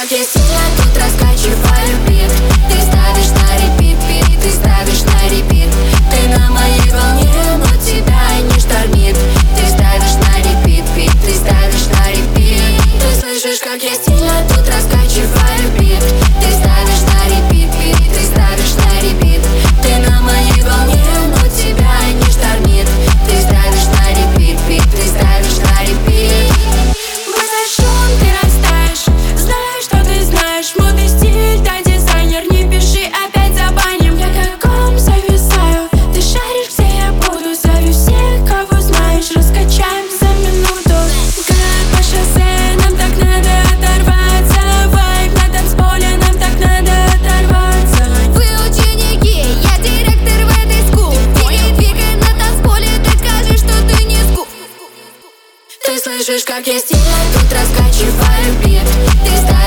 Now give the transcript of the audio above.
как я сильно тут раскачиваю бит. Ты ставишь на репит, бит, ты ставишь на репит. Ты на моей волне, но тебя не штормит. Ты ставишь на репит, бит, ты ставишь на репит. Ты слышишь, как я сильно тут раскачиваю бит. Ты ставишь на репит, бит, ты ставишь на репит. Ты на моей волне, но тебя не штормит. Ты ставишь на репит, бит, ты ставишь на репит. Быстро шум, ты растаешь. Знаю, что ты знаешь модный стиль, да, дизайнер. Не пиши, опять забаним. Я как ком зависаю. Ты шаришь, где я буду. Зови всех, кого знаешь. Раскачаем за минуту. Как по шоссе, нам так надо оторваться. Вайб на танцполе, нам так надо оторваться. Вы ученики, я директор в этой скул. Двигай на танцполе, докажи, что ты не скул. Ты слышишь, как я сильно тут раскачиваю бит. Ты